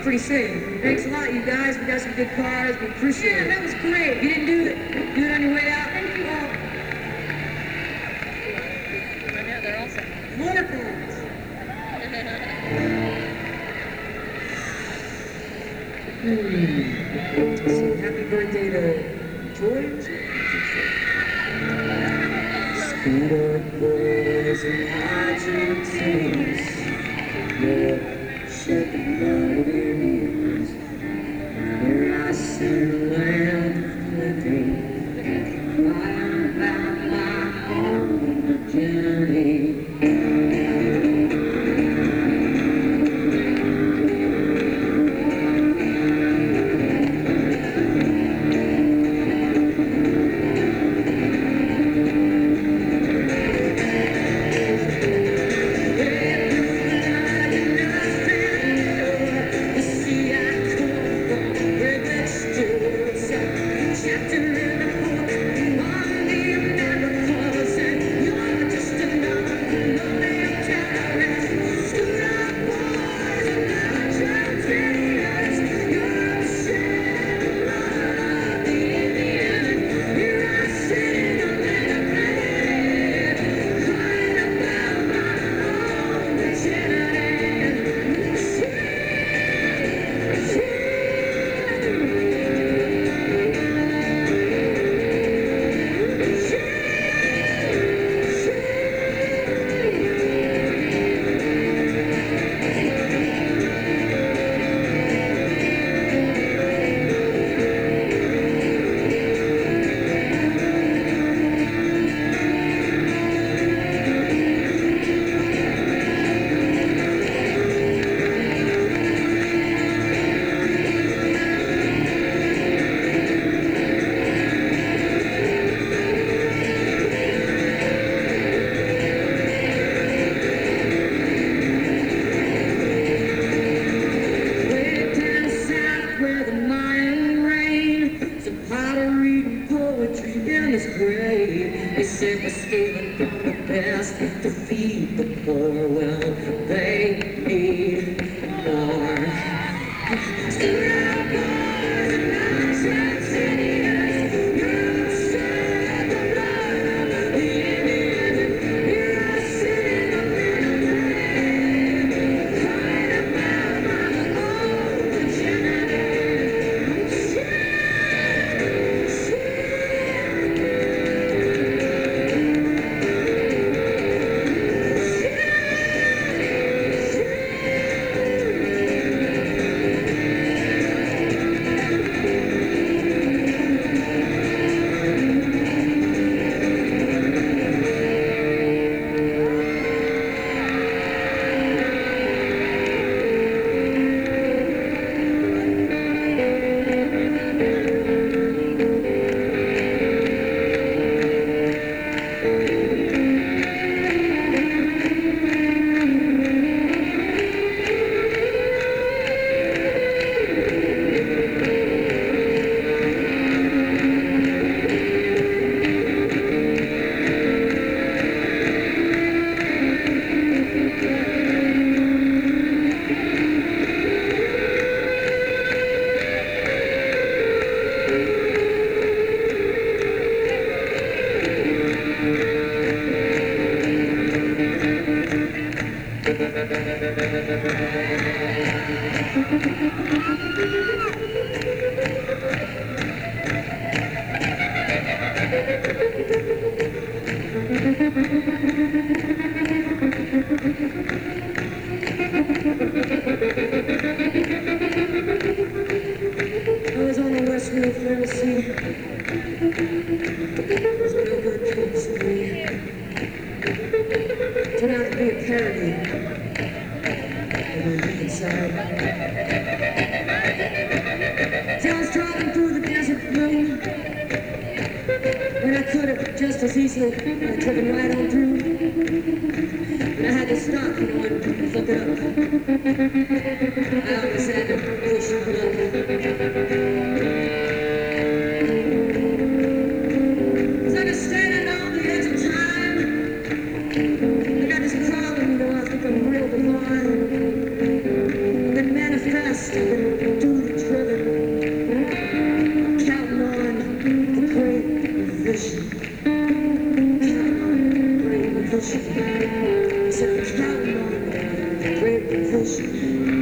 pretty safe. Thanks a lot, you guys. We got some good cars. We appreciate it. Yeah, that was great. You didn't do it. Do it on your way out. Thank you all. I know, they're awesome. More cars. So happy birthday to George. Speed boys and Argentines. You're shaking out your knees. Here I see the land flickering. I'm about my own journey. They said we're stealing from the best to feed the poor. Well, they need more. Stood up boys and nonsense idiots. You said the blood of the Indians. Here I sit up in a plane, crying about my own virginity. I was on the Westfield Pharmacy. It was no good kids to me. Turned out to be a parody. Of my inside. See, I was driving through the desert blue, when I could have just as easily driven right on through. And I had to stop, and look it up. I always had to push the button. Cause I was standing on the edge of time. I got this problem, I think I'm real divine. That manifests stepping through the trigger, counting on the great vision. Counting on the great vision. Said counting on the great vision.